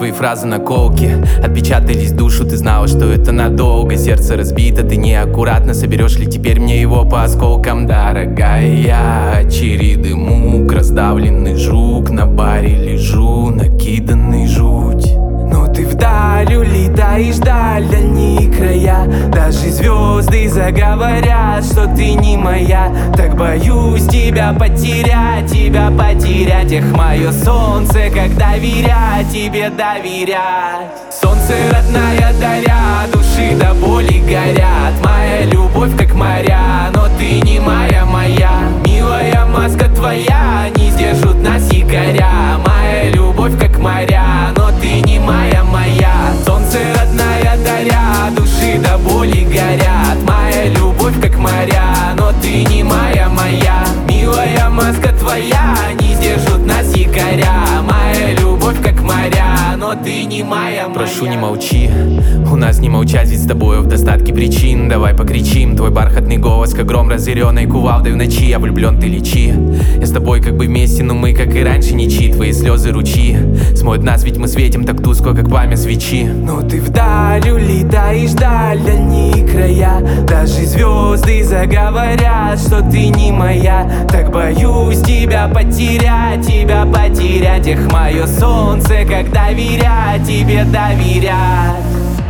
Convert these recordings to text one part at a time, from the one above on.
твои фразы наколки отпечатались в душу, ты знала, что это надолго. Сердце разбито, ты неаккуратно. Соберешь ли теперь мне его по осколкам? Дорогая, я череды мук, раздавленный жук. На баре лежу, накиданный жуть. Но ты вдаль улетаешь, даль, дальние края. Даже звезды заговорят, что ты не моя. Так боюсь тебя потерять, эх, мое солнце, как доверять тебе, доверять. Солнце родная даря, души до боли горят. Моя любовь как моря, но ты не моя. Милая, маска твоя, не сдержут нас якоря. Моя любовь как моря, но ты не моя. Солнце родная даря, души до боли горят. Моя любовь как моря, но ты не моя. Милая, маска твоя, не сдержут нас якоря. Моя любовь как моря, но ты не моя. Прошу, не молчи, у нас не молчать, ведь с тобою в достатке причин. Давай покричим, твой бархатный голос, как гром разъяренной кувалдой в ночи. Я влюблен, ты лечи, я с тобой как бы вместе, но мы, как и раньше, ничьи. Твои слезы ручьи смоют нас, ведь мы светим так тускло, как пламя свечи. Но ты вдаль улетаешь, дальние края. Даже звезды заговорят, что ты не моя. Так боюсь тебя потерять, эх, мое солнце, как доверять тебе, доверять.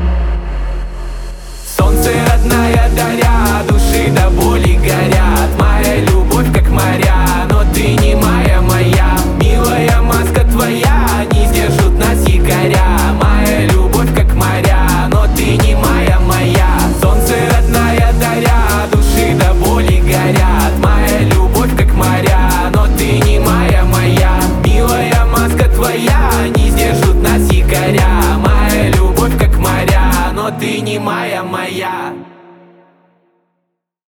Солнце родная даря, души до боли горят. Моя любовь как моря, но ты не моя. Милая, маска твоя, не сдержут нас якоря. Моя любовь как моря, но ты не моя. Солнце родная даря, души до боли горят. Моя любовь как моря, но ты не моя. Милая, маска твоя, не сдержут нас якоря. Моя любовь как моря, но ты не моя.